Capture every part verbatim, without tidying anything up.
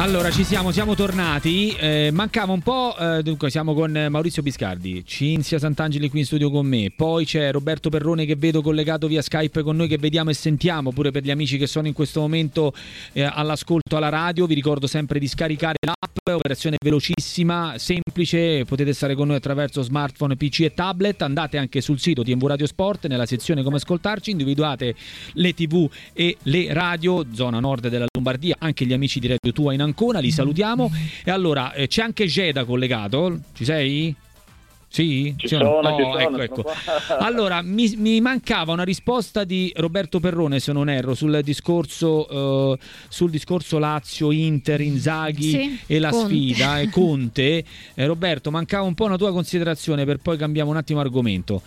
Allora ci siamo, siamo tornati, eh, mancava un po', eh, dunque siamo con Maurizio Biscardi, Cinzia Sant'Angeli qui in studio con me, poi c'è Roberto Perrone che vedo collegato via Skype con noi, che vediamo e sentiamo, pure per gli amici che sono in questo momento eh, all'ascolto alla radio, vi ricordo sempre di scaricare l'app, operazione velocissima, semplice, potete stare con noi attraverso smartphone, P C e tablet, andate anche sul sito T V Radio Sport, nella sezione come ascoltarci, individuate le tivù e le radio, zona nord della Lombardia, anche gli amici di Radio Tua in Ancona, li salutiamo. E allora eh, c'è anche Geda collegato, ci sei? Sì? Ci sì sono, no? ci Oh, sono, ecco, sono ecco. qua. Allora mi, mi mancava una risposta di Roberto Perrone, se non erro, sul discorso uh, sul discorso Lazio, Inter, Inzaghi sì, e la Conte. sfida e Conte. eh, Roberto, mancava un po' una tua considerazione, per poi cambiamo un attimo argomento.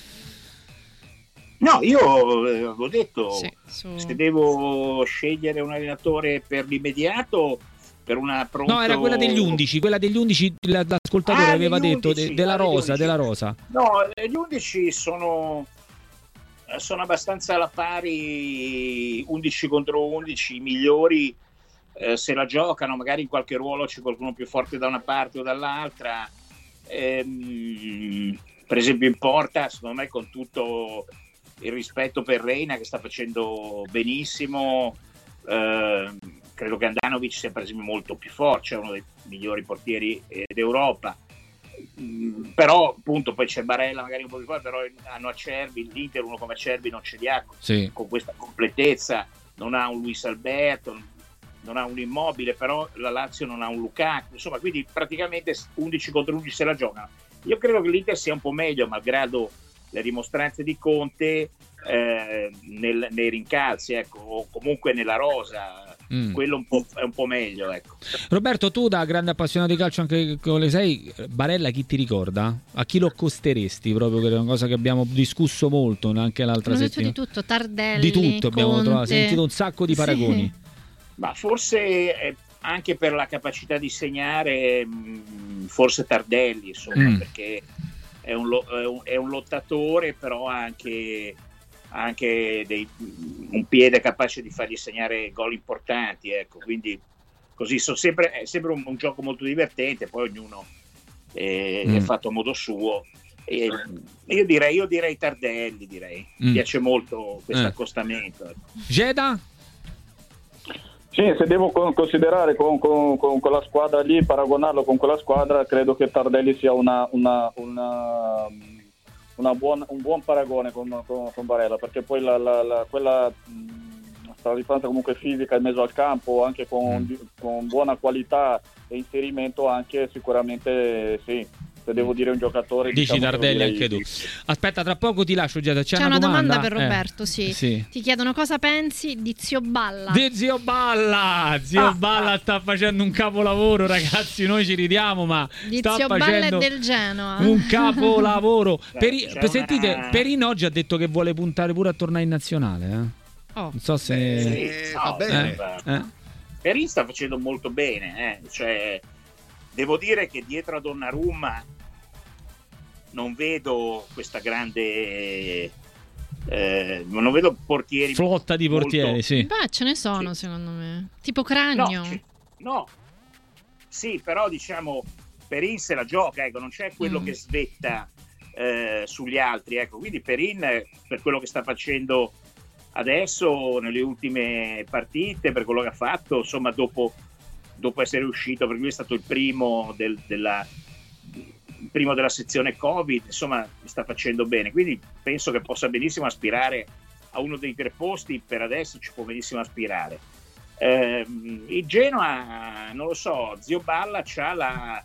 No, io eh, avevo detto, Sì, su- se devo scegliere un allenatore per l'immediato, per una pronto... No, era quella degli undici, quella degli undici, la- l'ascoltatore Ah, aveva degli detto undici, de- della ah, degli rosa, undici. della rosa. No, gli undici sono, sono abbastanza alla pari, undici contro undici, i migliori eh, se la giocano, magari in qualche ruolo c'è qualcuno più forte da una parte o dall'altra. Ehm, per esempio in porta, secondo me, con tutto il rispetto per Reina, che sta facendo benissimo, eh, credo che Andanovic sia per esempio molto più forte, cioè uno dei migliori portieri eh, d'Europa. Mm, però appunto poi c'è Barella magari un po' più forte, però hanno Acerbi, l'Inter uno come Acerbi non ce li ha Sì. con questa completezza, non ha un Luis Alberto, non ha un Immobile, però la Lazio non ha un Lukaku, insomma, quindi praticamente undici contro undici se la giocano. Io credo che l'Inter sia un po' meglio, malgrado le dimostranze di Conte eh, nel, nei rincalzi, ecco, o comunque nella rosa, Mm. quello un po', è un po' meglio, ecco. Roberto, tu da grande appassionato di calcio anche come le sei, Barella chi ti ricorda? A chi lo accosteresti proprio, che è una cosa che abbiamo discusso molto anche l'altra Hanno detto settimana? di tutto, Tardelli, Di tutto abbiamo Conte. trovato, sentito un sacco di paragoni. Sì. Ma forse eh, anche per la capacità di segnare, mh, forse Tardelli, insomma, Mm. perché è un, lo- è un- è un lottatore, però ha anche, ha anche dei- un piede capace di fargli segnare gol importanti, ecco, quindi così sono sempre, è sempre un, un gioco molto divertente, poi ognuno eh, Mm. è fatto a modo suo. E io direi, io direi Tardelli, direi. Mi Mm. piace molto questo Eh. accostamento. ecco. Geda? Sì, se devo con- considerare con, con, con quella squadra lì, paragonarlo con quella squadra, credo che Tardelli sia una, una, una, una buon, un buon paragone con, con, con Barella, perché poi la, la, la, quella mh, sta differenza comunque fisica in mezzo al campo, anche con, Mm. con buona qualità e inserimento, anche sicuramente sì. Se devo dire un giocatore, Dici diciamo che lo Tardelli direi- anche tu. Aspetta, tra poco ti lascio, Geda. C'è, C'è una domanda per Eh, Roberto, sì. sì. Ti chiedono cosa pensi di Zio Balla. Di Zio Balla, Zio Ah, Balla sta facendo un capolavoro, ragazzi, noi ci ridiamo, ma Di sta Zio Balla facendo e del Genoa. un capolavoro. Beh, Peri- c'è sentite, una- Perin oggi ha detto che vuole puntare pure a tornare in nazionale, eh? Oh. Non so se Sì, va no, bene. eh, eh? Perin sta facendo molto bene, eh. Cioè, devo dire che dietro a Donnarumma non vedo questa grande eh, non vedo portieri flotta di portieri, molto- sì. Beh, ce ne sono, Sì. secondo me. Tipo no, Cragno. ci- no sì, però diciamo Perin se la gioca, ecco, non c'è quello Mm. che svetta eh, sugli altri, ecco, quindi Perin eh, per quello che sta facendo adesso nelle ultime partite, per quello che ha fatto, insomma, dopo, dopo essere uscito, perché lui è stato il primo del- della il primo della sezione Covid, insomma, sta facendo bene, quindi penso che possa benissimo aspirare a uno dei tre posti, per adesso ci può benissimo aspirare. Ehm, il Genoa, non lo so, Zio Balla c'ha la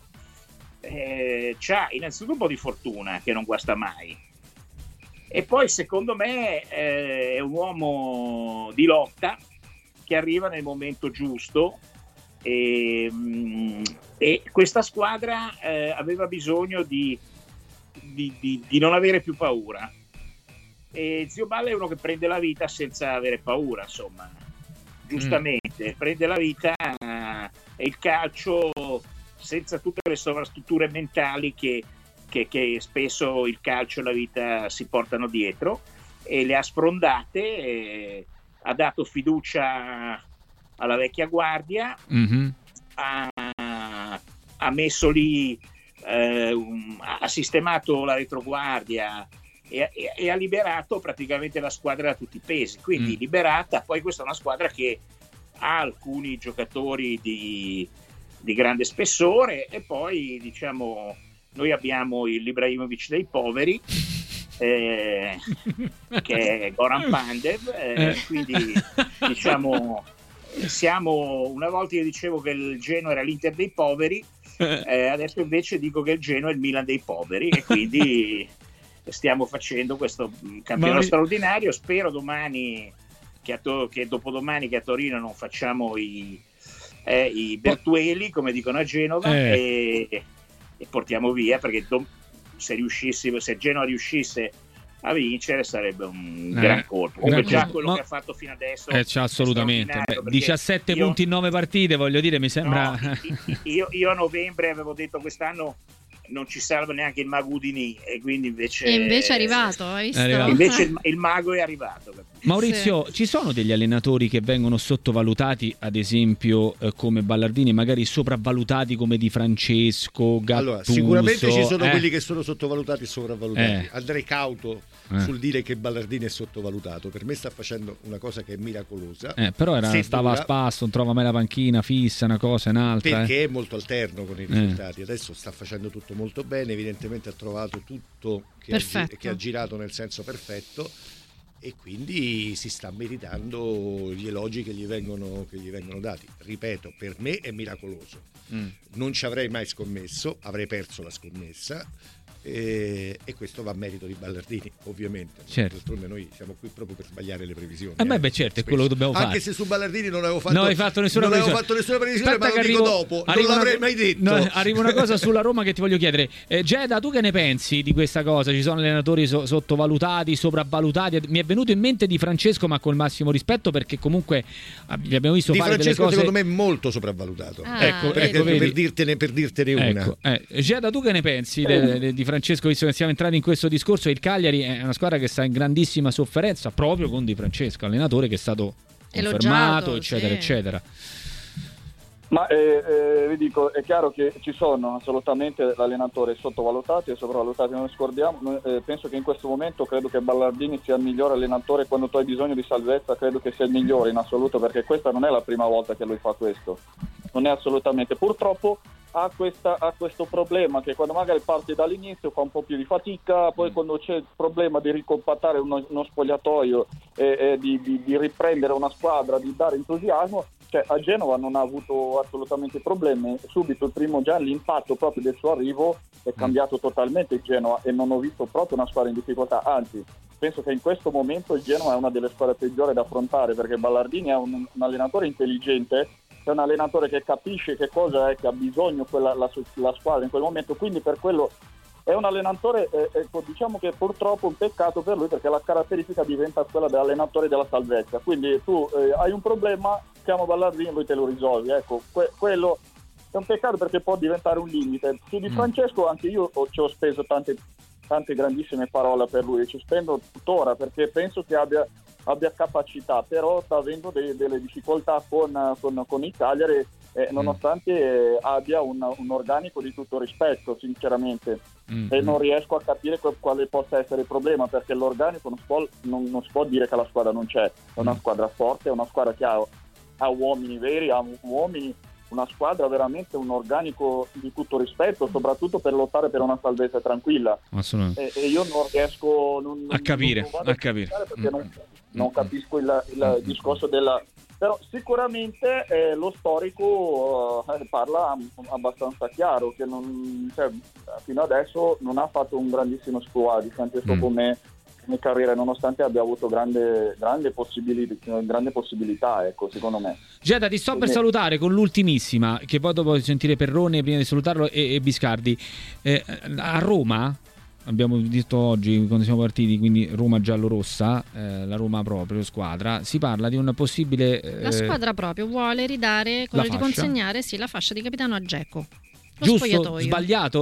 eh, c'ha innanzitutto un po' di fortuna, che non guasta mai, e poi secondo me eh, è un uomo di lotta che arriva nel momento giusto, e, mm, e questa squadra eh, aveva bisogno di, di, di, di non avere più paura, e Zio Balla è uno che prende la vita senza avere paura, insomma, giustamente mm. prende la vita eh, e il calcio senza tutte le sovrastrutture mentali che, che, che spesso il calcio e la vita si portano dietro, e le ha sfrondate, e ha dato fiducia alla vecchia guardia, Mm-hmm. ha, ha messo lì, eh, un, ha sistemato la retroguardia e, e, e ha liberato praticamente la squadra da tutti i pesi, quindi mm. liberata. Poi questa è una squadra che ha alcuni giocatori di, di grande spessore, e poi diciamo noi abbiamo il Ibrahimovic dei poveri, eh, che è Goran Pandev, eh, quindi diciamo siamo, una volta io dicevo che il Genoa era l'Inter dei poveri, eh, adesso invece dico che il Genoa è il Milan dei poveri, e quindi stiamo facendo questo campionato Ma... straordinario. Spero domani che, a to- che dopodomani che a Torino non facciamo i, eh, i Bertueli, come dicono a Genova, eh. e, e portiamo via, perché do- se riuscissimo, se Genoa riuscisse a vincere sarebbe un eh, gran colpo. Comunque già colpo. quello no. che ha fatto fino adesso eh, c'è assolutamente Beh, diciassette io, punti in nove partite, voglio dire, mi sembra no, io, io a novembre avevo detto quest'anno non ci serve neanche il mago Udinì, e quindi invece e invece è arrivato, hai visto? È arrivato. Invece il, il mago è arrivato. Maurizio, sì. ci sono degli allenatori che vengono sottovalutati, ad esempio eh, come Ballardini, magari sopravvalutati come Di Francesco, Gattuso? Allora, sicuramente ci sono eh. quelli che sono sottovalutati e sopravvalutati. Eh. Andrei cauto eh. sul dire che Ballardini è sottovalutato. Per me sta facendo una cosa che è miracolosa. Eh, però era, stava a spasso, non trova mai la panchina fissa, una cosa, un'altra. Perché eh. è molto alterno con i risultati. Eh. Adesso sta facendo tutto molto bene, evidentemente ha trovato tutto che, ha, gi- che ha girato nel senso perfetto, e quindi si sta meritando gli elogi che gli vengono, che gli vengono dati. Ripeto, per me è miracoloso. Mm. Non ci avrei mai scommesso, avrei perso la scommessa, e, e questo va a merito di Ballardini, ovviamente. Certo. D'altronde noi siamo qui proprio per sbagliare le previsioni. Eh beh, beh certo, è quello che dobbiamo fare. Anche se su Ballardini non avevo fatto, non hai fatto nessuna non previsione, avevo fatto nessuna previsione, Aspetta, ma lo arrivo, dico dopo, non l'avrei una, mai detto. No, arriva una cosa sulla Roma che ti voglio chiedere. Eh, Geda, tu che ne pensi di questa cosa? Ci sono allenatori so- sottovalutati, sopravvalutati? Mi è venuto in mente Di Francesco, ma col massimo rispetto, perché comunque vi abbiamo visto Di fare Francesco delle cose... secondo me è molto sopravvalutato. Ah, ecco, perché, ecco, per dirtene, per dirtene una. Ecco, eh, Geda, tu che ne pensi de, de, di Francesco, visto che siamo entrati in questo discorso? Il Cagliari è una squadra che sta in grandissima sofferenza proprio con Di Francesco, allenatore che è stato confermato, elogiato, eccetera, sì. eccetera. Ma eh, eh, vi dico, è chiaro che ci sono assolutamente l'allenatore sottovalutati e sopravvalutati, non scordiamo. Noi, eh, penso che in questo momento credo che Ballardini sia il migliore allenatore. Quando tu hai bisogno di salvezza credo che sia il migliore in assoluto, perché questa non è la prima volta che lui fa questo, non è assolutamente. Purtroppo ha, questa, ha questo problema che quando magari parte dall'inizio fa un po' più di fatica, poi quando c'è il problema di ricompattare uno, uno spogliatoio e, e di, di, di riprendere una squadra, di dare entusiasmo, cioè a Genova non ha avuto assolutamente problemi. Subito il primo già l'impatto proprio del suo arrivo è cambiato totalmente il Genoa, e non ho visto proprio una squadra in difficoltà, anzi penso che in questo momento il Genoa è una delle squadre peggiori da affrontare, perché Ballardini è un, un allenatore intelligente, è un allenatore che capisce che cosa è che ha bisogno quella, la, la squadra in quel momento, quindi per quello è un allenatore, eh, ecco, diciamo che purtroppo è un peccato per lui, perché la caratteristica diventa quella dell'allenatore della salvezza, quindi tu eh, hai un problema, chiama Ballardini, lui te lo risolvi, ecco, que- quello è un peccato perché può diventare un limite. Su Di Francesco anche io ho, ci ho speso tante, tante grandissime parole per lui, ci spendo tuttora, perché penso che abbia abbia capacità, però sta avendo de- delle difficoltà con, con, con il Cagliari, eh, nonostante eh, abbia un, un organico di tutto rispetto, sinceramente, mm-hmm. e non riesco a capire qu- quale possa essere il problema, perché l'organico non si può, non, non si può dire che la squadra non c'è, è una squadra forte, è una squadra che ha, ha uomini veri, ha uomini, una squadra veramente un organico di tutto rispetto, soprattutto per lottare per una salvezza tranquilla. E, e io non riesco non, a capire, non a capire. perché non, non capisco il, il discorso della... Però sicuramente eh, lo storico eh, parla abbastanza chiaro, che non, cioè, fino adesso non ha fatto un grandissimo squad di Francesco mm. come in carriera, nonostante abbia avuto grande, grande, possibilità, grande possibilità, ecco, secondo me. Geda, ti sto Quindi... per salutare con l'ultimissima, che poi dopo sentire Perrone prima di salutarlo, e, e Biscardi. Eh, a Roma, abbiamo detto oggi quando siamo partiti, quindi Roma giallorossa, eh, la Roma proprio squadra, si parla di un possibile... Eh, la squadra proprio vuole ridare, quello di consegnare sì, la fascia di capitano a Dzeko. Lo giusto? spogliatoio. Sbagliato?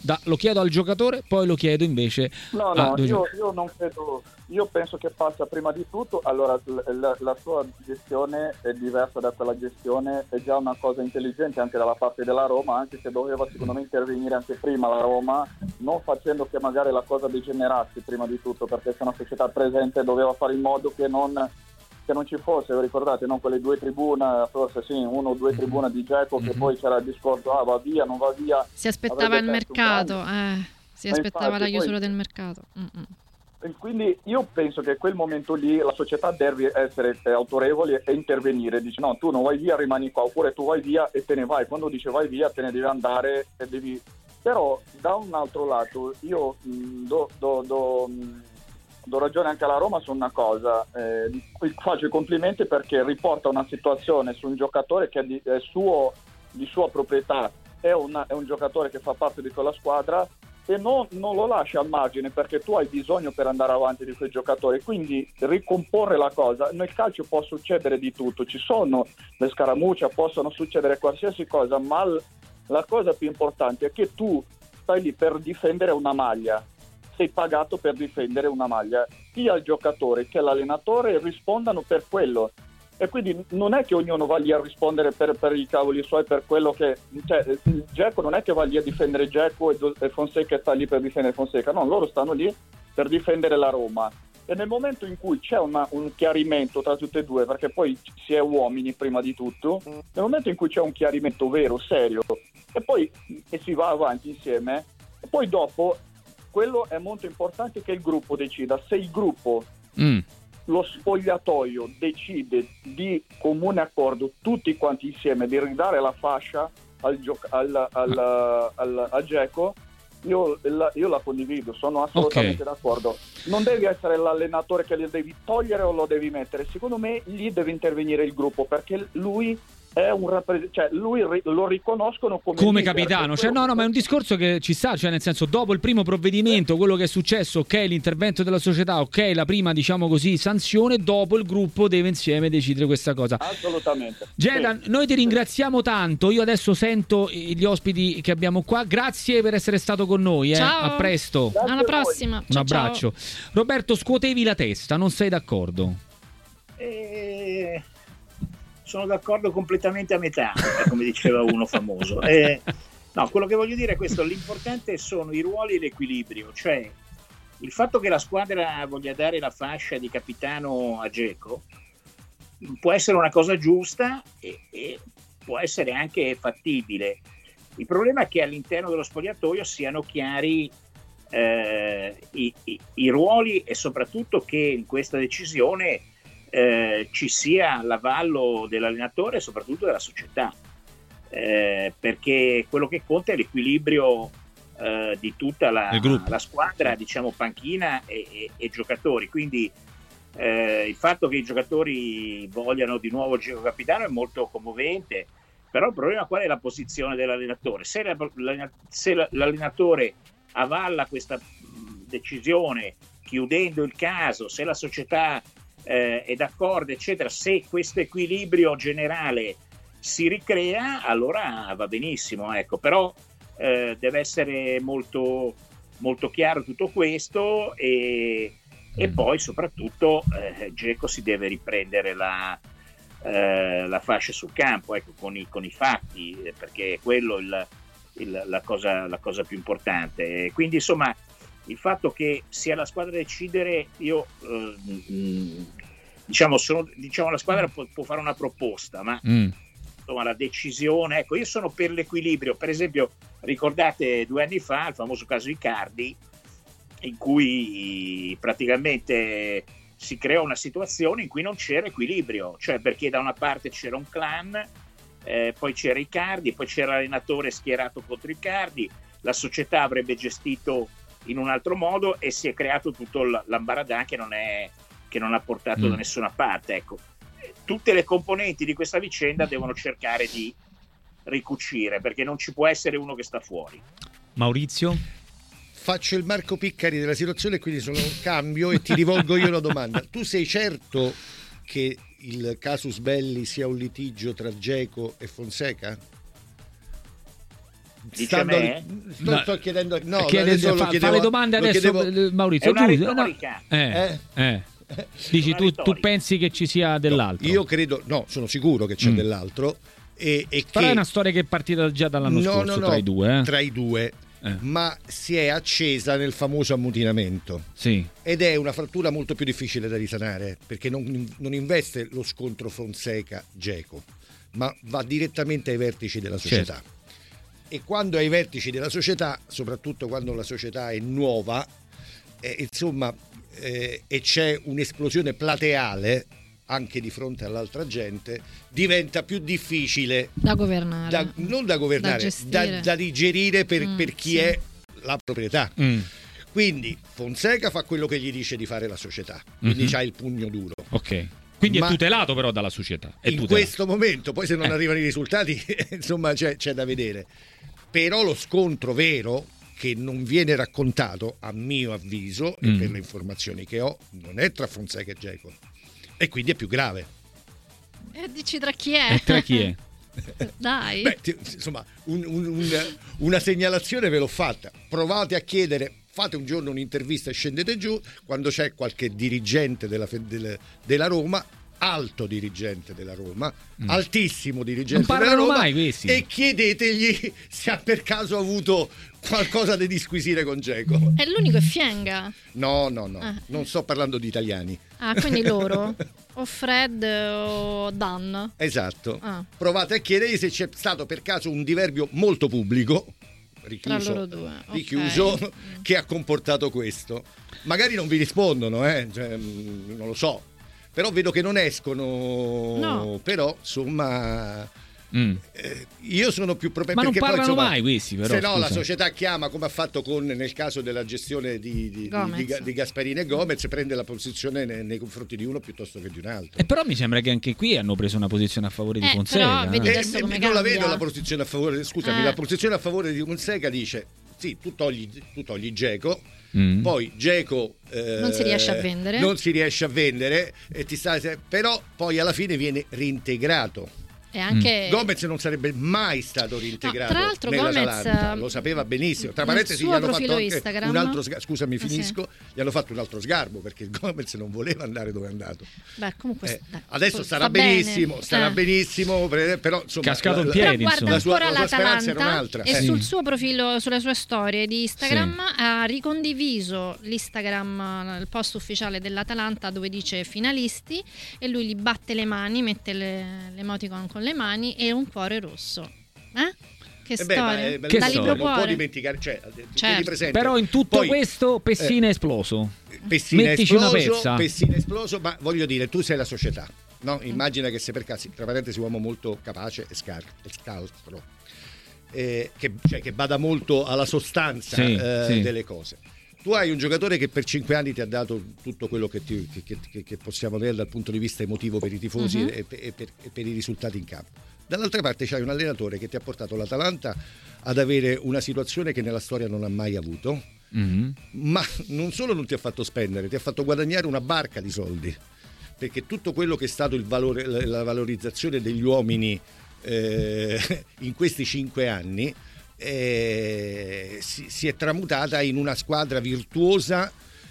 Da, lo chiedo al giocatore, poi lo chiedo invece no, a no, io, io non credo, io penso che passa prima di tutto, allora la, la sua gestione è diversa da quella gestione, è già una cosa intelligente anche dalla parte della Roma, anche se doveva secondo me intervenire anche prima la Roma, non facendo che magari la cosa degenerasse prima di tutto, perché se una società presente doveva fare in modo che non che non ci fosse, ricordate, no? Quelle due tribune, forse sì, uno o due tribune di Dzeko, che mm-hmm. poi c'era il discorso, ah va via, non va via. Si aspettava il mercato, eh, si aspettava infatti, la chiusura poi, del mercato. Mm-mm. E quindi io penso che quel momento lì la società deve essere autorevole e intervenire, dice no, tu non vai via, rimani qua, oppure tu vai via e te ne vai, quando dice vai via te ne devi andare e devi... Però da un altro lato io mh, do... do, do mh, do ragione anche alla Roma su una cosa, eh, faccio i complimenti perché riporta una situazione su un giocatore che è di, è suo, di sua proprietà, è, una, è un giocatore che fa parte di quella squadra e non, non lo lascia al margine, perché tu hai bisogno per andare avanti di quel giocatore, quindi ricomporre la cosa. Nel calcio può succedere di tutto, ci sono le scaramucce, possono succedere qualsiasi cosa, ma l- la cosa più importante è che tu stai lì per difendere una maglia, sei pagato per difendere una maglia, sia il giocatore che l'allenatore rispondano per quello, e quindi non è che ognuno va lì a rispondere per, per i cavoli suoi, per quello che, cioè Dzeko non è che va lì a difendere Dzeko e, e Fonseca sta lì per difendere Fonseca, no, loro stanno lì per difendere la Roma, e nel momento in cui c'è una, un chiarimento tra tutte e due, perché poi si è uomini prima di tutto, nel momento in cui c'è un chiarimento vero, serio, e poi e si va avanti insieme, e poi dopo quello è molto importante che il gruppo decida. Se il gruppo, mm. lo spogliatoio decide di comune accordo tutti quanti insieme di ridare la fascia al gioc- al, al, al, al, al Dzeko, io la, io la condivido, sono assolutamente okay. d'accordo. Non devi essere l'allenatore che li devi togliere o lo devi mettere, secondo me lì deve intervenire il gruppo, perché lui è un rappres- cioè lui ri- lo riconoscono come, come leader, capitano, cioè no no ma è un discorso che ci sta, cioè nel senso, dopo il primo provvedimento, quello che è successo, ok, l'intervento della società, ok, la prima diciamo così sanzione, dopo il gruppo deve insieme decidere questa cosa. Assolutamente. Gedan, sì. Noi ti ringraziamo tanto, io adesso sento gli ospiti che abbiamo qua, grazie per essere stato con noi, eh. Ciao. A presto. Grazie alla prossima. Un ciao, abbraccio. Ciao. Roberto, scuotevi la testa, non sei d'accordo? Eh... Sono d'accordo completamente a metà, come diceva uno famoso. Eh, no, quello che voglio dire è questo: l'importante sono i ruoli e l'equilibrio, cioè il fatto che la squadra voglia dare la fascia di capitano a Dzeko può essere una cosa giusta e, e può essere anche fattibile. Il problema è che all'interno dello spogliatoio siano chiari eh, i, i, i ruoli, e soprattutto che in questa decisione Eh, ci sia l'avallo dell'allenatore e soprattutto della società, eh, perché quello che conta è l'equilibrio eh, di tutta la, la squadra, diciamo panchina e, e, e giocatori, quindi eh, il fatto che i giocatori vogliano di nuovo Dzeko capitano è molto commovente, però il problema qual è? La posizione dell'allenatore. Se, la, la, se l'allenatore avalla questa decisione chiudendo il caso, se la società Eh, è d'accordo eccetera, se questo equilibrio generale si ricrea, allora va benissimo, ecco, però eh, deve essere molto, molto chiaro tutto questo, e, e poi soprattutto eh, Dzeko si deve riprendere la, eh, la fascia sul campo, ecco, con i, con i fatti, perché è quello il, il, la, cosa, la cosa più importante. Quindi insomma il fatto che sia la squadra a decidere, io eh, diciamo, sono, diciamo la squadra può, può fare una proposta, ma mm. insomma la decisione, ecco, io sono per l'equilibrio. Per esempio, ricordate due anni fa il famoso caso Icardi, in cui praticamente si creò una situazione in cui non c'era equilibrio, cioè perché da una parte c'era un clan, eh, poi c'era Icardi, poi c'era l'allenatore schierato contro Icardi, la società avrebbe gestito in un altro modo e si è creato tutto l'ambaradan che non è che non ha portato mm. da nessuna parte. Ecco, tutte le componenti di questa vicenda devono cercare di ricucire, perché non ci può essere uno che sta fuori. Maurizio? Faccio il Marco Piccari della situazione, quindi sono cambio e ti rivolgo io la domanda. Tu sei certo che il casus belli sia un litigio tra Dzeko e Fonseca? stando lì, sto, no, sto chiedendo no, chiede, adesso fa, chiedevo, fa le domande adesso chiedevo, Maurizio, è una giusto? retorica. No. Eh, eh? eh. Dici tu, tu pensi che ci sia dell'altro? No, io credo, no, sono sicuro che c'è mm. dell'altro. E, e Però che... è una storia che è partita già dall'anno no, scorso no, no, tra i due. Eh? Tra i due. Eh. Ma si è accesa nel famoso ammutinamento, sì. Ed è una frattura molto più difficile da risanare, perché non, non investe lo scontro Fonseca-Dzeko, ma va direttamente ai vertici della società. Certo. E quando è ai vertici della società, soprattutto quando la società è nuova, eh, insomma, eh, e c'è un'esplosione plateale anche di fronte all'altra gente, diventa più difficile da governare, da, non da governare, da, da, da digerire per, mm, per chi sì. è la proprietà. Mm. Quindi Fonseca fa quello che gli dice di fare la società, quindi mm-hmm. c'ha il pugno duro. Ok. Quindi Ma è tutelato però dalla società. È in tutelato. Questo momento, poi se non eh. arrivano i risultati, insomma c'è, c'è da vedere. Però lo scontro vero, che non viene raccontato, a mio avviso, mm. e per le informazioni che ho, non è tra Fonseca e Dzeko. E quindi è più grave. E dici tra chi è? E tra chi è? Dai. Beh, ti, insomma, un, un, un, una segnalazione ve l'ho fatta. Provate a chiedere, fate un giorno un'intervista e scendete giù, quando c'è qualche dirigente della, della, della Roma, alto dirigente della Roma, mm. altissimo dirigente non della Roma, mai questi. E chiedetegli se ha per caso avuto qualcosa da disquisire con Dzeko. È l'unico è Fienga? No, no, no, ah. non sto parlando di italiani. Ah, quindi loro? O Fred o Dan? Esatto. Ah. Provate a chiedergli se c'è stato per caso un diverbio molto pubblico, richiuso, tra loro due. richiuso Okay. che ha comportato questo. Magari non vi rispondono, eh? Cioè, non lo so. Però vedo che non escono, no. Però insomma mm. eh, io sono più propenso. Ma non perché parlano poi, insomma, mai questi però. Se no scusa. la società chiama, come ha fatto con nel caso della gestione di, di, di, di, di Gasparini e Gomez, prende la posizione nei, nei confronti di uno piuttosto che di un altro. E però mi sembra che anche qui hanno preso una posizione a favore di eh, Fonseca. Però, vedi eh, adesso eh, come non cambia. la vedo la posizione a favore, scusami, eh. la posizione a favore di Fonseca dice sì, tu togli, tu togli Dzeko. Mm. Poi Dzeko eh, non si riesce a vendere non si riesce a vendere e ti sta, però poi alla fine viene reintegrato. E anche... Gomez non sarebbe mai stato reintegrato. No, tra l'altro nell'Atalanta, Gomez lo sapeva benissimo. Tra parentesi gli hanno fatto anche Instagram. un altro sgarbo. Scusami, ah, finisco. Sì. Gli hanno fatto un altro sgarbo perché Gomez non voleva andare dove è andato. Beh, comunque eh, dai, adesso starà bene. benissimo, starà eh. benissimo, però insomma cascato in la, piedi, però insomma. guarda la sua, ancora la sua speranza era l'Atalanta un'altra. E eh. sul suo profilo, sulle sue storie di Instagram sì. ha ricondiviso l'Instagram, il post ufficiale dell'Atalanta dove dice finalisti e lui gli batte le mani, mette le, l'emoticon con le mani e un cuore rosso. Eh? Che Eh beh, storia? ma, eh, Che da storia? libro non può cuore. dimenticare, cioè, Certo. presente. Però in tutto Poi, questo Pessina eh, è esploso. Pessina è Mettici una esploso, pezza. Pessina è esploso, ma voglio dire, tu sei la società, no? Immagina che sei per caso, tra parentesi, uomo molto capace e, scar- e scaltro, eh, che, cioè, che bada molto alla sostanza sì, eh, sì. delle cose. Tu hai un giocatore che per cinque anni ti ha dato tutto quello che, ti, che, che, che possiamo avere dal punto di vista emotivo per i tifosi uh-huh. e, e, per, e per i risultati in campo. Dall'altra parte c'hai un allenatore che ti ha portato l'Atalanta ad avere una situazione che nella storia non ha mai avuto, mm-hmm. ma non solo non ti ha fatto spendere, ti ha fatto guadagnare una barca di soldi, perché tutto quello che è stato il valore, la valorizzazione degli uomini eh, in questi cinque anni eh, si, si è tramutata in una squadra virtuosa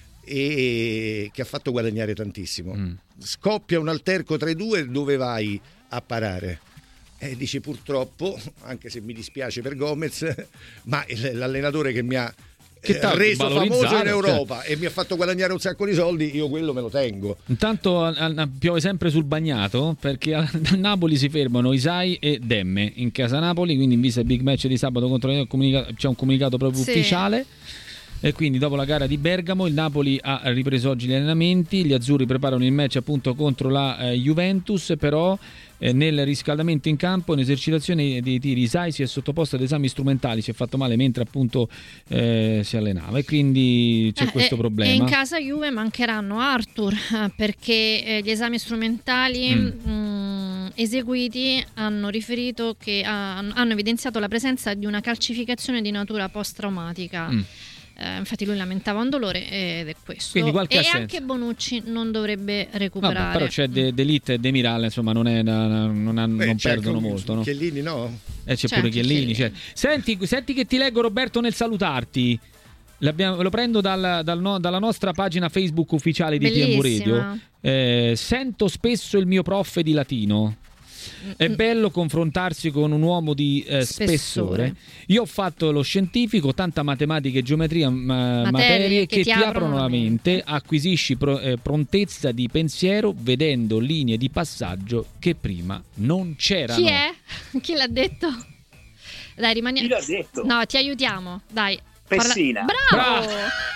e che ha fatto guadagnare tantissimo. Mm. Scoppia un alterco tra i due, dove vai a parare? E dici purtroppo, anche se mi dispiace per Gomez, ma l'allenatore che mi ha che eh, reso famoso in Europa cioè. e mi ha fatto guadagnare un sacco di soldi, io quello me lo tengo. Intanto a, a, piove sempre sul bagnato, perché a, a Napoli si fermano Isai e Demme in casa Napoli, quindi in vista del big match di sabato contro il comunicato, c'è un comunicato proprio sì. ufficiale. E quindi dopo la gara di Bergamo il Napoli ha ripreso oggi gli allenamenti, gli azzurri preparano il match appunto contro la eh, Juventus, però eh, nel riscaldamento in campo, in esercitazione dei tiri, Isai si è sottoposto ad esami strumentali, si è fatto male mentre appunto eh, si allenava e quindi c'è eh, questo e, problema. E in casa Juve mancheranno Arthur perché eh, gli esami strumentali mm. mh, eseguiti hanno riferito che ha, hanno evidenziato la presenza di una calcificazione di natura post-traumatica. Mm. Eh, infatti lui lamentava un dolore ed è questo. Quindi qualche e assenza. anche Bonucci non dovrebbe recuperare. Vabbè, però c'è De, De Ligt e De Miral, insomma non, è, non, hanno, Beh, non c'è perdono con, molto, no? Chiellini no? Eh, c'è C'è pure anche Chiellini, Chiellini. c'è. Senti, senti che ti leggo, Roberto, nel salutarti. L'abbiamo, lo prendo dal, dal no, dalla nostra pagina Facebook ufficiale di T M Bellissima. Radio. Eh, sento spesso il mio prof di latino. È bello confrontarsi con un uomo di eh, spessore. Spessore. Io ho fatto lo scientifico, tanta matematica e geometria, ma- materie, Materie che, ti aprono la mente, acquisisci pro- eh, prontezza di pensiero vedendo linee di passaggio che prima non c'erano. Chi è? Chi l'ha detto? Dai, rimaniamo. Chi l'ha detto? No, ti aiutiamo. Dai. Pessina. Bravo!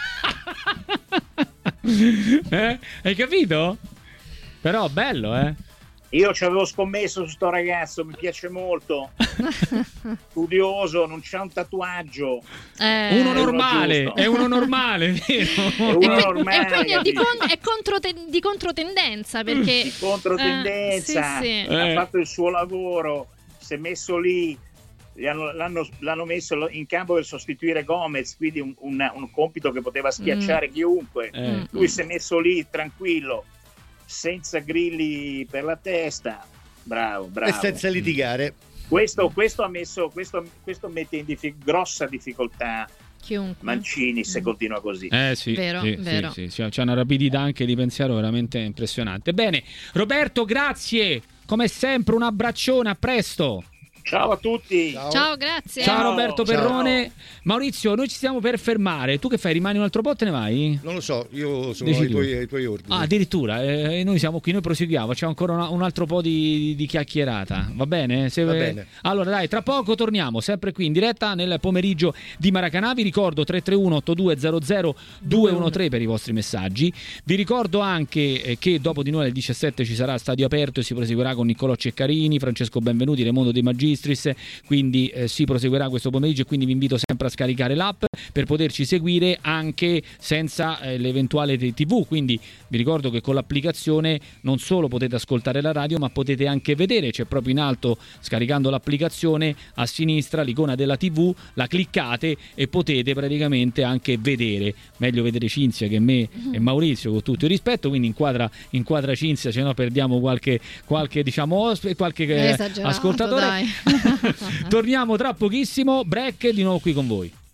Eh? Hai capito? Però bello, eh? Io ci avevo scommesso su sto ragazzo, mi piace molto. Studioso, non c'ha un tatuaggio. Eh, Uno uno normale, giusto. è uno normale, vero? È E, uno qui- normale, e quindi è, di, capito? con- è contro di controtendenza perché Di controtendenza, Eh, sì, sì. ha Eh. fatto il suo lavoro, si è messo lì, gli hanno- l'hanno, l'hanno messo in campo per sostituire Gomez, quindi un, un- un compito che poteva schiacciare chiunque. Eh. Lui si è messo lì tranquillo, senza grilli per la testa. Bravo, bravo. E senza litigare. Questo, questo ha messo, questo, questo mette in diffi- grossa difficoltà chiunque. Mancini se Mm. continua così. Eh sì, Vero, sì, vero. sì, sì, c'è una rapidità anche di pensiero veramente impressionante. Bene, Roberto, grazie. Come sempre un abbraccione, a presto. Ciao a tutti. Ciao. Ciao, grazie. Ciao, Ciao. Roberto Ciao. Perrone. Maurizio, noi ci stiamo per fermare. Tu che fai? Rimani un altro po' o te ne vai? Non lo so, io sono Decidi ai tuoi, tu. ai tuoi ordini. Ah, addirittura, eh, noi siamo qui, noi proseguiamo, c'è ancora una- un altro po' di, di chiacchierata, va bene? Se- Va bene. Allora dai, tra poco torniamo, sempre qui in diretta nel pomeriggio di Maracanã, vi ricordo tre tre uno otto due zero zero due uno tre per i vostri messaggi, vi ricordo anche eh, che dopo di noi alle diciassette ci sarà Stadio Aperto e si proseguirà con Niccolò Ceccarini, Francesco Benvenuti, Raimondo De Magistris, quindi eh, si proseguirà questo pomeriggio e quindi vi invito sempre a scaricare l'app per poterci seguire anche senza eh, l'eventuale tivù, quindi vi ricordo che con l'applicazione non solo potete ascoltare la radio ma potete anche vedere, c'è proprio in alto, scaricando l'applicazione, a sinistra l'icona della tivù, la cliccate e potete praticamente anche vedere, meglio vedere Cinzia che me e Maurizio, con tutto il rispetto, quindi inquadra, inquadra Cinzia, se no perdiamo qualche, qualche diciamo ospite, qualche È eh, esagerato, ascoltatore. dai. Torniamo tra pochissimo, break, di nuovo qui con voi.